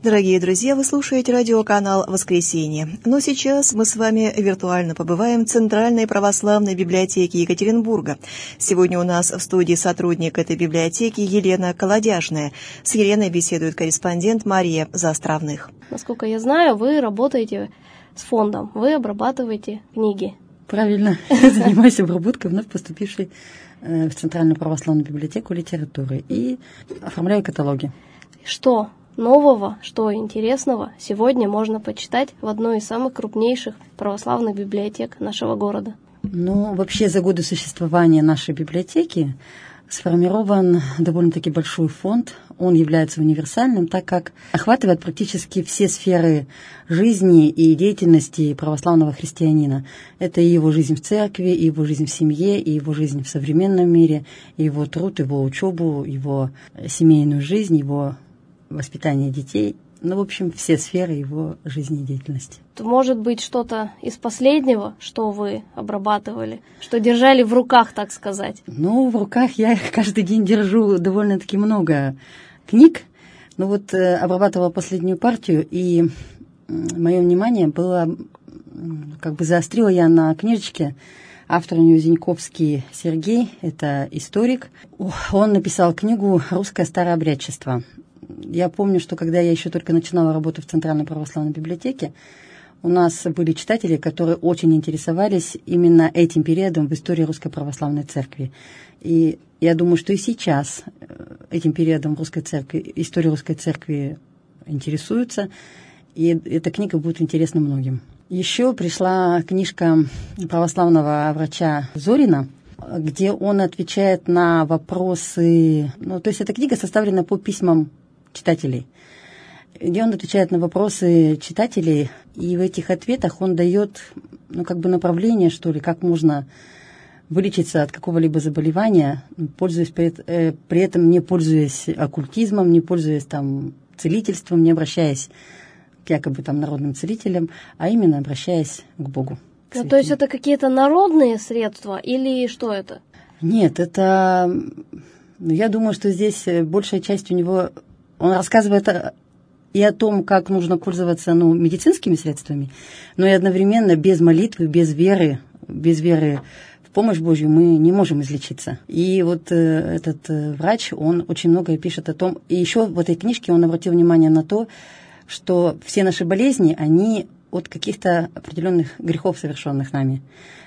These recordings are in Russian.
Дорогие друзья, вы слушаете радиоканал «Воскресенье». Но сейчас мы с вами виртуально побываем в Центральной православной библиотеке Екатеринбурга. Сегодня у нас в студии сотрудник этой библиотеки Елена Колодяжная. С Еленой беседует корреспондент Мария Заостровных. Насколько я знаю, вы работаете с фондом, вы обрабатываете книги. Правильно, занимаюсь обработкой вновь поступившей в Центральную православную библиотеку литературы и оформляю каталоги. Что нового, что интересного сегодня можно почитать в одной из самых крупнейших православных библиотек нашего города? Вообще за годы существования нашей библиотеки сформирован довольно-таки большой фонд. Он является универсальным, так как охватывает практически все сферы жизни и деятельности православного христианина. Это и его жизнь в церкви, и его жизнь в семье, и его жизнь в современном мире, и его труд, его учебу, его семейную жизнь, его воспитание детей. В общем, все сферы его жизнедеятельности. Может быть, что-то из последнего, что вы обрабатывали, что держали в руках, так сказать? В руках я каждый день держу довольно-таки много книг. Обрабатывала последнюю партию, и мое внимание было, заострила я на книжечке. Автор у нее Зиньковский Сергей, это историк. Он написал книгу «Русское старообрядчество». Я помню, что когда я еще только начинала работу в Центральной православной библиотеке, у нас были читатели, которые очень интересовались именно этим периодом в истории Русской Православной Церкви. И я думаю, что и сейчас этим периодом истории Русской Церкви интересуются, и эта книга будет интересна многим. Еще пришла книжка православного врача Зорина, где он отвечает на вопросы. То есть эта книга составлена по письмам читателей, где он отвечает на вопросы читателей, и в этих ответах он дает, направление, как можно вылечиться от какого-либо заболевания, пользуясь при этом не пользуясь оккультизмом, не пользуясь целительством, не обращаясь к якобы народным целителям, а именно обращаясь к Богу. То есть это какие-то народные средства или что это? Нет, это... Я думаю, что здесь большая часть у него... Он рассказывает и о том, как нужно пользоваться медицинскими средствами, но и одновременно без молитвы, без веры в помощь Божью мы не можем излечиться. И этот врач, он очень многое пишет о том, и еще в этой книжке он обратил внимание на то, что все наши болезни, они от каких-то определенных грехов, совершенных нами.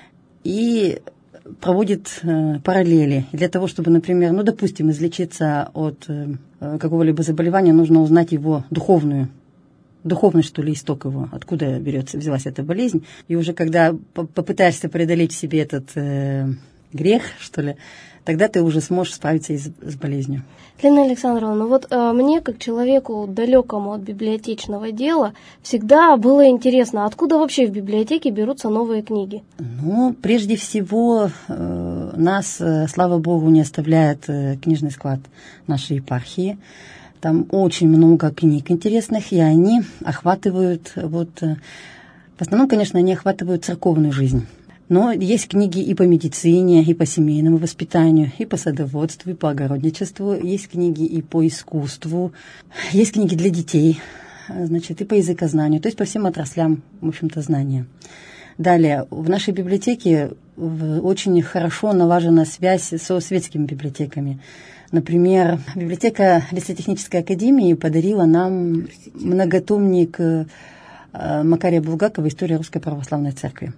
И проводит параллели. И для того, чтобы, например, допустим, излечиться от какого-либо заболевания, нужно узнать его духовный, что ли, исток его, откуда взялась эта болезнь. И уже когда попытаешься преодолеть в себе этот грех, что ли, тогда ты уже сможешь справиться с болезнью. Лена Александровна, мне, как человеку далекому от библиотечного дела, всегда было интересно, откуда вообще в библиотеке берутся новые книги? Прежде всего, нас, слава Богу, не оставляет книжный склад нашей епархии. Там очень много книг интересных, и они охватывают, в основном, конечно, они охватывают церковную жизнь. Но есть книги и по медицине, и по семейному воспитанию, и по садоводству, и по огородничеству. Есть книги и по искусству. Есть книги для детей, и по языкознанию. То есть по всем отраслям, в общем-то, знания. Далее, в нашей библиотеке очень хорошо налажена связь со светскими библиотеками. Например, библиотека Лесотехнической академии подарила нам многотомник Макария Булгакова «История Русской Православной Церкви».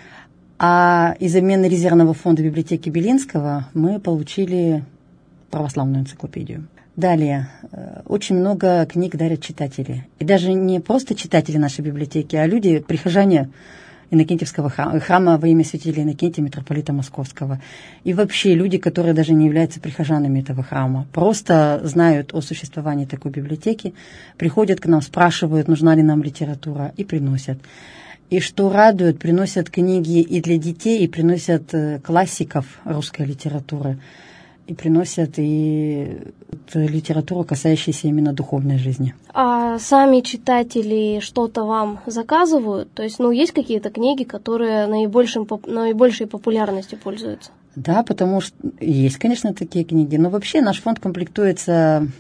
А из обмена резервного фонда библиотеки Белинского мы получили православную энциклопедию. Далее, очень много книг дарят читатели. И даже не просто читатели нашей библиотеки, а люди, прихожане Иннокентьевского храма во имя святителя Иннокентия, митрополита Московского. И вообще люди, которые даже не являются прихожанами этого храма, просто знают о существовании такой библиотеки, приходят к нам, спрашивают, нужна ли нам литература, и приносят. И что радует, приносят книги и для детей, и приносят классиков русской литературы, и приносят и литературу, касающуюся именно духовной жизни. А сами читатели что-то вам заказывают? То есть, есть какие-то книги, которые наибольшей популярностью пользуются? Да, потому что есть, конечно, такие книги, но вообще наш фонд комплектуется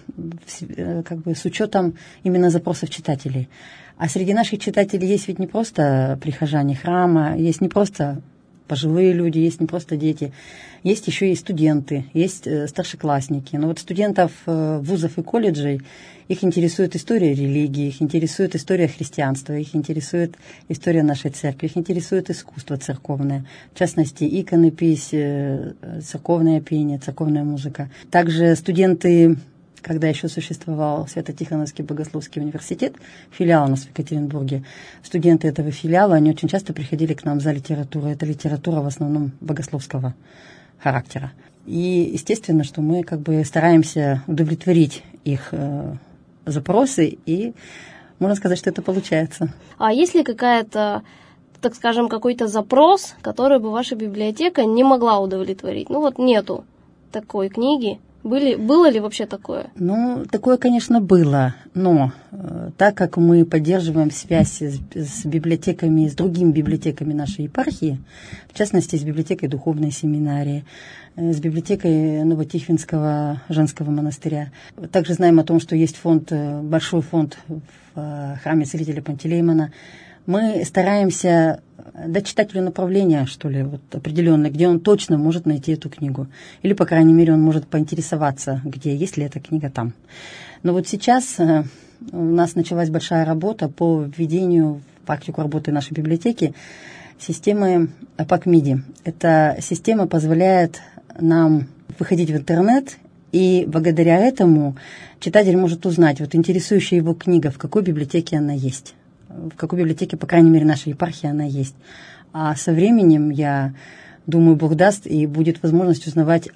как бы с учетом именно запросов читателей. А среди наших читателей есть ведь не просто прихожане храма, есть не просто пожилые люди, есть не просто дети, есть еще и студенты, есть старшеклассники. Но вот студентов вузов и колледжей, их интересует история религии, их интересует история христианства, их интересует история нашей церкви, их интересует искусство церковное, в частности, иконопись, церковное пение, церковная музыка. Также студенты, когда еще существовал Свято-Тихоновский богословский университет, филиал у нас в Екатеринбурге, студенты этого филиала, они очень часто приходили к нам за литературой. Это литература в основном богословского характера. И естественно, что мы как бы стараемся удовлетворить их запросы, и можно сказать, что это получается. А есть ли какая-то, так скажем, какой-то запрос, который бы ваша библиотека не могла удовлетворить? Ну вот нету такой книги. Было ли вообще такое? Ну, такое, конечно, было, но так как мы поддерживаем связь с библиотеками, с другими библиотеками нашей епархии, в частности, с библиотекой Духовной семинарии, с библиотекой Новотихвинского женского монастыря. Также знаем о том, что есть фонд, большой фонд в храме Целителя Пантелеймона. Мы стараемся дать читателю направление, что ли, вот определенное, где он точно может найти эту книгу. Или, по крайней мере, он может поинтересоваться, где, есть ли эта книга там. Но вот сейчас у нас началась большая работа по введению в практику работы нашей библиотеки системы APAC-MIDI. Эта система позволяет нам выходить в интернет, и благодаря этому читатель может узнать, вот интересующая его книга, в какой библиотеке она есть. В какой библиотеке, по крайней мере, нашей епархии она есть. А со временем, я думаю, Бог даст, и будет возможность узнавать,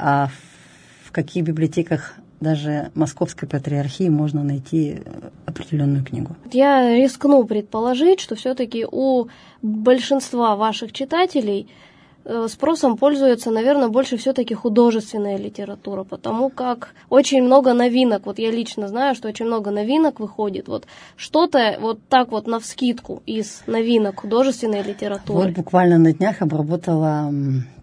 в каких библиотеках даже Московской патриархии можно найти определенную книгу. Я рискну предположить, что все-таки у большинства ваших читателей спросом пользуется, наверное, больше все-таки художественная литература, потому как очень много новинок, вот я лично знаю, что очень много новинок выходит, вот что-то вот так вот навскидку из новинок художественной литературы. Вот буквально на днях обработала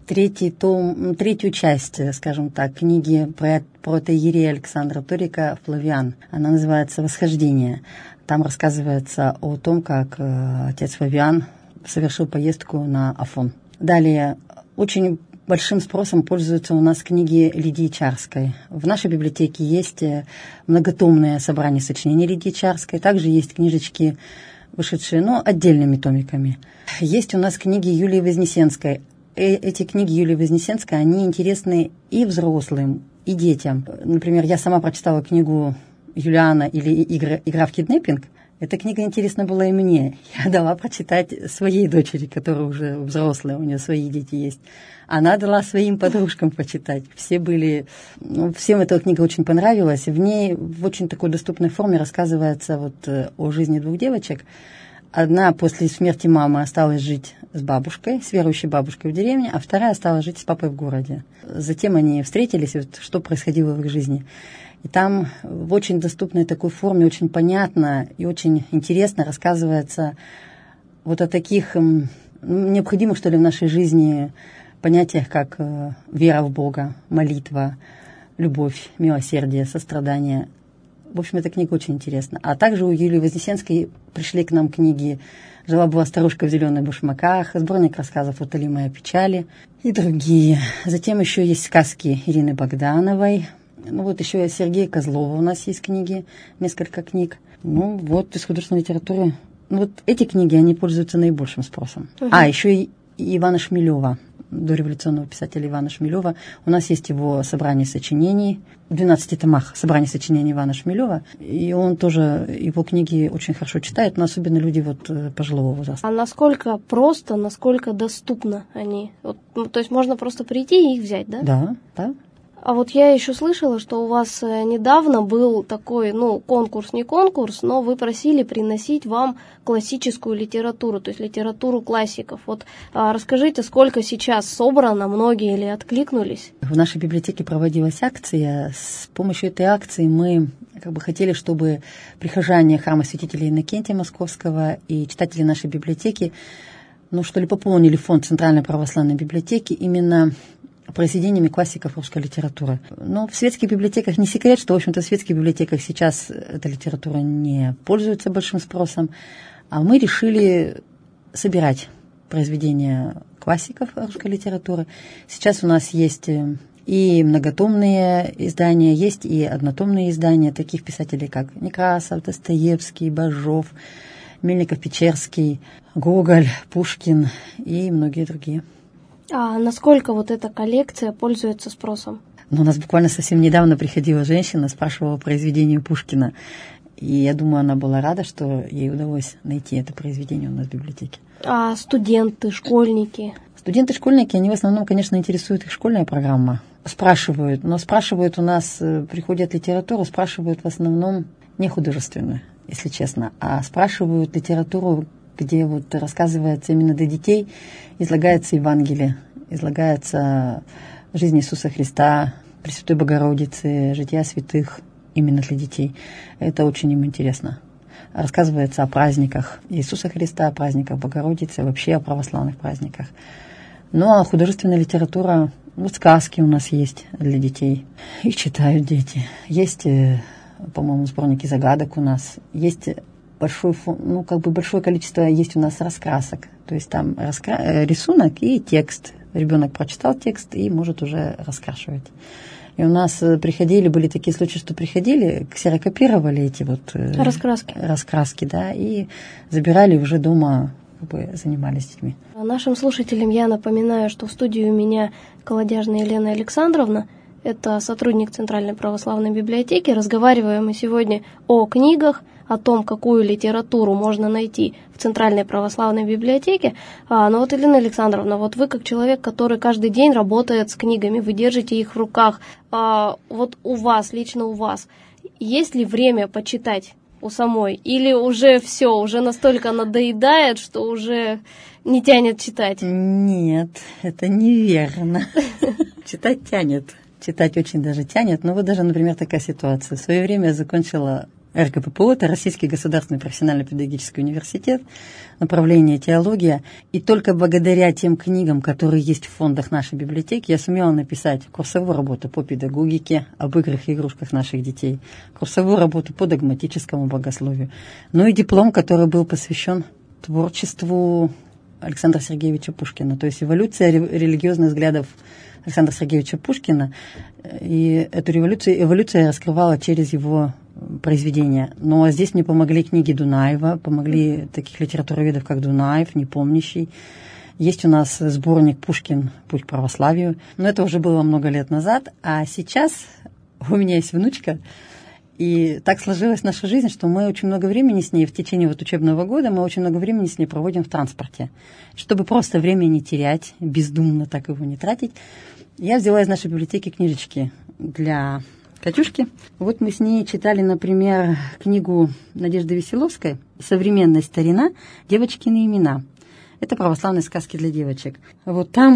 третью часть, скажем так, книги про протоиерея Александра Торика «Флавиан». Она называется «Восхождение». Там рассказывается о том, как отец Флавиан совершил поездку на Афон. Далее, очень большим спросом пользуются у нас книги Лидии Чарской. В нашей библиотеке есть многотомное собрание сочинений Лидии Чарской. Также есть книжечки, вышедшие, отдельными томиками. Есть у нас книги Юлии Вознесенской. Эти книги Юлии Вознесенской, они интересны и взрослым, и детям. Например, я сама прочитала книгу Юлиана или «Игра в киднеппинг». Эта книга интересна была и мне. Я дала прочитать своей дочери, которая уже взрослая, у нее свои дети есть. Она дала своим подружкам почитать. Всем эта книга очень понравилась. В ней в очень такой доступной форме рассказывается о жизни двух девочек. Одна после смерти мамы осталась жить с бабушкой, с верующей бабушкой в деревне, а вторая осталась жить с папой в городе. Затем они встретились, что происходило в их жизни. И там в очень доступной такой форме, очень понятно и очень интересно рассказывается о таких необходимых, что ли, в нашей жизни понятиях, как вера в Бога, молитва, любовь, милосердие, сострадание. В общем, эта книга очень интересна. А также у Юлии Вознесенской пришли к нам книги «Жила-была старушка в зеленых башмаках», сборник рассказов от Алимы о печали и другие. Затем еще есть сказки Ирины Богдановой. Еще Сергея Козлова у нас есть книги, несколько книг. Из художественной литературы. Эти книги, они пользуются наибольшим спросом. Еще и Ивана Шмелева, дореволюционного писателя Ивана Шмелева. У нас есть его собрание сочинений, в 12 томах собрание сочинений Ивана Шмелева. И он тоже, его книги очень хорошо читает, но особенно люди пожилого возраста. А насколько просто, насколько доступно они? То есть можно просто прийти и их взять, да? Да. А я еще слышала, что у вас недавно был такой, конкурс, не конкурс, но вы просили приносить вам классическую литературу, то есть литературу классиков. Расскажите, сколько сейчас собрано, многие ли откликнулись? В нашей библиотеке проводилась акция. С помощью этой акции мы хотели, чтобы прихожане храма святителя Иннокентия Московского и читатели нашей библиотеки, пополнили фонд Центральной православной библиотеки именно произведениями классиков русской литературы. Но в светских библиотеках не секрет, что, в общем-то, в светских библиотеках сейчас эта литература не пользуется большим спросом, а мы решили собирать произведения классиков русской литературы. Сейчас у нас есть и многотомные издания, есть и однотомные издания таких писателей, как Некрасов, Достоевский, Бажов, Мельников-Печерский, Гоголь, Пушкин и многие другие. А насколько вот эта коллекция пользуется спросом? У нас буквально совсем недавно приходила женщина, спрашивала произведение Пушкина. И я думаю, она была рада, что ей удалось найти это произведение у нас в библиотеке. А студенты, школьники? Студенты, школьники, они в основном, конечно, интересует их школьная программа. Спрашивают, но спрашивают у нас, приходят литературу, спрашивают в основном не художественную, если честно, а спрашивают литературу, где вот рассказывается именно для детей, излагается Евангелие, излагается жизнь Иисуса Христа, Пресвятой Богородицы, жития святых именно для детей. Это очень им интересно. Рассказывается о праздниках Иисуса Христа, о праздниках Богородицы, вообще о православных праздниках. Ну, а художественная литература, вот сказки у нас есть для детей, их читают дети. Есть, по-моему, сборники загадок у нас, есть большое количество есть у нас раскрасок. То есть там рисунок и текст. Ребенок прочитал текст и может уже раскрашивать. И у нас были такие случаи, что приходили, ксерокопировали эти вот раскраски, да, и забирали уже дома, занимались с детьми. Нашим слушателям я напоминаю, что в студии у меня колодяжная Елена Александровна, это сотрудник Центральной православной библиотеки. Разговариваем мы сегодня о книгах, о том, какую литературу можно найти в Центральной православной библиотеке. Но вот, Елена Александровна, вот вы как человек, который каждый день работает с книгами, вы держите их в руках. Вот у вас, лично у вас, есть ли время почитать у самой? Или уже все, уже настолько надоедает, что уже не тянет читать? Нет, это неверно. Читать тянет. Читать очень даже тянет. Но вот даже, например, такая ситуация. В свое время я закончила РГППУ, это Российский государственный профессионально-педагогический университет, направление теология. И только благодаря тем книгам, которые есть в фондах нашей библиотеки, я сумела написать курсовую работу по педагогике, об играх и игрушках наших детей, курсовую работу по догматическому богословию, ну и диплом, который был посвящен творчеству Александра Сергеевича Пушкина, то есть эволюция религиозных взглядов Александра Сергеевича Пушкина. И эту эволюцию я раскрывала через его произведения. Но здесь мне помогли книги Дунаева, помогли таких литературоведов, как Дунаев, Непомнящий. Есть у нас сборник «Пушкин. Путь к православию». Но это уже было много лет назад. А сейчас у меня есть внучка. И так сложилась наша жизнь, что мы очень много времени с ней в течение учебного года, мы очень много времени с ней проводим в транспорте. Чтобы просто время не терять, бездумно так его не тратить, я взяла из нашей библиотеки книжечки для Катюшки. Вот мы с ней читали, например, книгу Надежды Веселовской «Современная старина. Девочкины имена». Это православные сказки для девочек. Вот там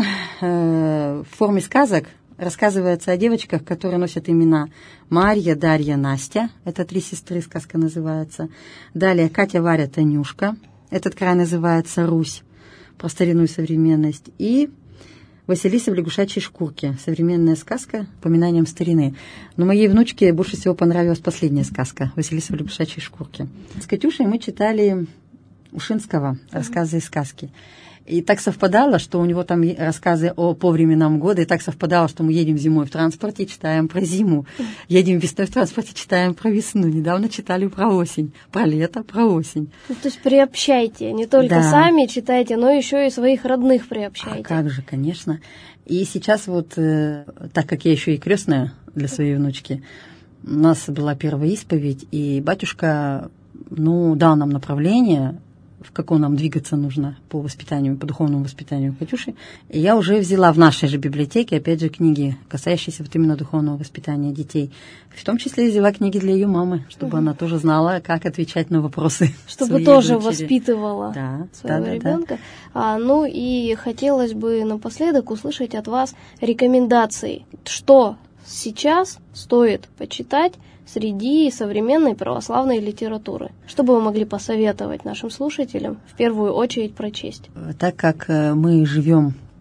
в форме сказок рассказывается о девочках, которые носят имена Марья, Дарья, Настя. Это 3 сестры, сказка называется. Далее Катя, Варя, Танюшка. Этот край называется Русь, про старину и современность. И Василиса в лягушачьей шкурке. Современная сказка упоминанием старины. Но моей внучке больше всего понравилась последняя сказка Василиса в лягушачьей шкурке. С Катюшей мы читали Ушинского рассказы и сказки. И так совпадало, что у него там рассказы по временам года, и так совпадало, что мы едем зимой в транспорте, читаем про зиму. Едем весной в транспорте, читаем про весну. Недавно читали про осень, про лето, про осень. Ну, то есть приобщайте, не только сами читайте, но еще и своих родных приобщайте. А как же, конечно. И сейчас вот, так как я еще и крестная для своей внучки, у нас была первая исповедь, и батюшка, дал нам направление, в каком нам двигаться нужно по воспитанию, по духовному воспитанию Катюши. И я уже взяла в нашей же библиотеке, опять же, книги, касающиеся вот именно духовного воспитания детей. В том числе взяла книги для ее мамы, чтобы она тоже знала, как отвечать на вопросы. Чтобы тоже воспитывала своего ребенка. Ну и хотелось бы напоследок услышать от вас рекомендации, что сейчас стоит почитать среди современной православной литературы. Что бы вы могли посоветовать нашим слушателям в первую очередь прочесть? Так как мы живем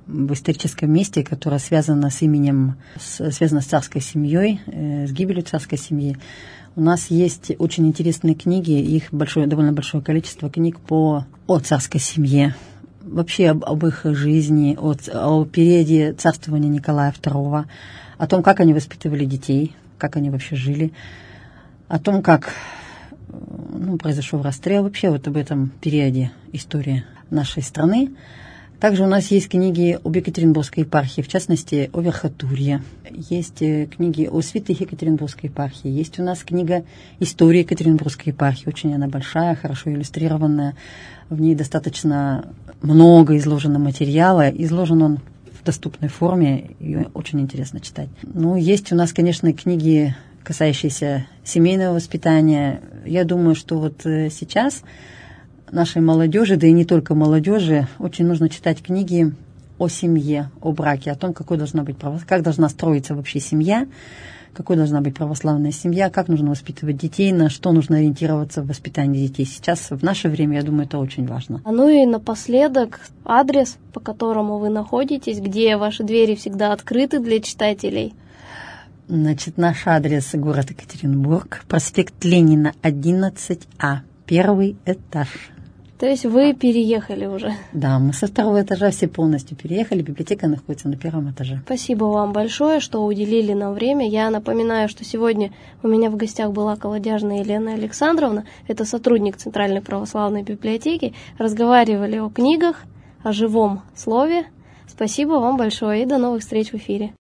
в историческом месте, которое связано с именем, связано с царской семьей, с гибелью царской семьи. У нас есть очень интересные книги, их довольно большое количество книг о царской семье, вообще об их жизни, о периоде царствования Николая II, о том, как они воспитывали детей, как они вообще жили, о том, как произошел расстрел, вообще вот об этом периоде истории нашей страны. Также у нас есть книги об Екатеринбургской епархии, в частности, о Верхотурье. Есть книги о святых Екатеринбургской епархии. Есть у нас книга «История Екатеринбургской епархии». Очень она большая, хорошо иллюстрированная. В ней достаточно много изложено материала. Изложен он в доступной форме, и очень интересно читать. Есть у нас, конечно, книги, касающиеся семейного воспитания. Я думаю, что вот сейчас нашей молодежи, да и не только молодежи, очень нужно читать книги о семье, о браке, о том, какой должна быть как должна строиться вообще семья, какой должна быть православная семья, как нужно воспитывать детей, на что нужно ориентироваться в воспитании детей. Сейчас, в наше время, я думаю, это очень важно. И напоследок, адрес, по которому вы находитесь, где ваши двери всегда открыты для читателей. Значит, наш адрес — город Екатеринбург, проспект Ленина, 11А, 1 этаж. То есть вы переехали уже? Да, мы со 2 этажа все полностью переехали, библиотека находится на 1 этаже. Спасибо вам большое, что уделили нам время. Я напоминаю, что сегодня у меня в гостях была колодяжная Елена Александровна, это сотрудник Центральной православной библиотеки. Разговаривали о книгах, о живом слове. Спасибо вам большое и до новых встреч в эфире.